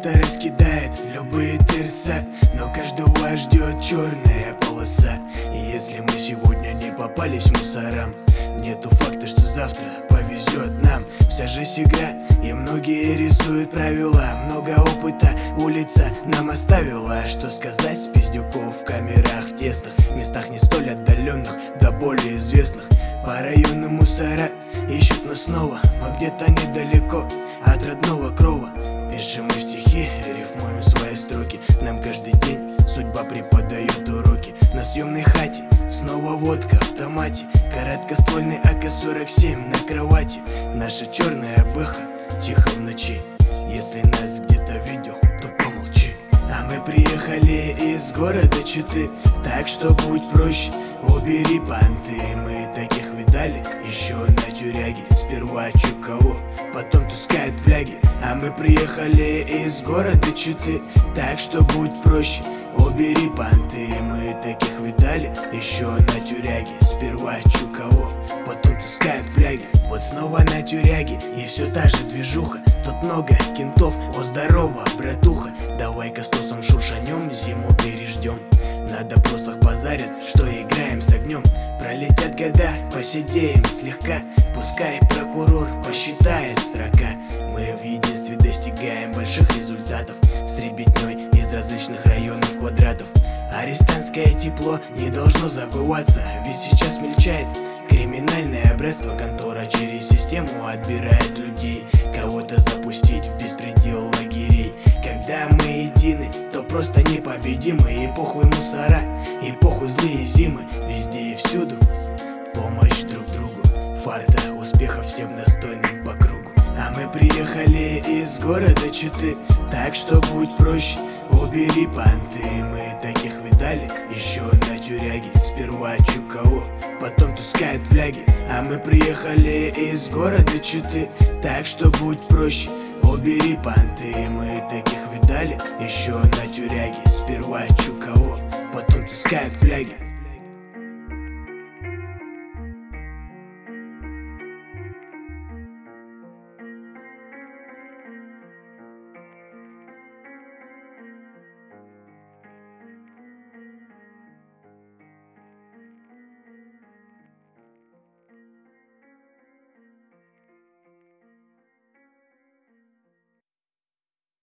кто-то раскидает любые тырса, но каждого ждет черная полоса. И если мы сегодня не попались мусорам, нету факта, что завтра повезет нам. Вся жизнь игра, и многие рисуют правила. Много опыта улица нам оставила. Что сказать с пиздюков в камерах, в тесных местах не столь отдаленных, да более известных. По району мусора ищут нас снова, мы где-то недалеко от родного крова. Пишем мы стихи, рифмуем свои строки. Нам каждый день судьба преподает уроки. На съемной хате снова водка в томате, короткоствольный АК-47 на кровати. Наша черная бэха тихо в ночи. Если нас где-то видел, то помолчи. А мы приехали из города Читы, так что будь проще, убери понты. Мы таких видали еще на тюряге. Сперва чукаво, потом таскают фляги. А мы приехали из города Читы, так что будь проще, убери понты. Мы таких видали еще на тюряге. Сперва чукаво, потом таскают фляги. Вот снова на тюряге, и все та же движуха. Тут много кентов, о здорово, братуха. Давай-ка с тосом шуршанем, зиму переждем. На допросах позарят, что играем с огнем. Пролетят года, посидеем слегка. Пускай прокурор посчитает строка. Мы в единстве достигаем больших результатов с ребятней из различных районов квадратов. Арестантское тепло не должно забываться, ведь сейчас мельчает криминальное братство. Контора через систему отбирает людей, кого-то запустить в беспредел лагерей. Когда мы едины, то просто непобедимы. И похуй мусора, и похуй злые зимы. Везде и всюду помощь друг другу. Фарта, успехов всем достойным по кругу. А мы приехали из города Читы, так что будь проще, убери понты. Мы таких видали еще на тюряге. Сперва чукаво, потом таскают фляги. А мы приехали из города Читы, так что будь проще, убери понты. Мы таких видали еще на тюряге. Сперва чукаво, потом таскают фляги.